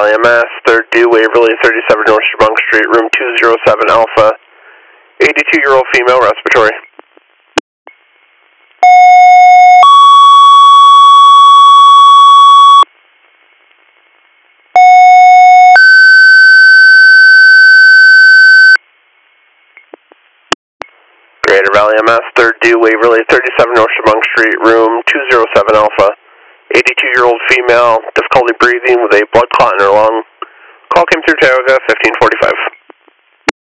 Valley MS, 3rd due, Waverly, 37 North Strabunk Street, room 207 Alpha, 82-year-old female, respiratory. Greater Valley MS, 3rd due, Waverly, 37 North Strabunk Street, room 207 Alpha, 82-year-old female, difficulty breathing with a blood clot in her lung. Call came through Tioga, 1545.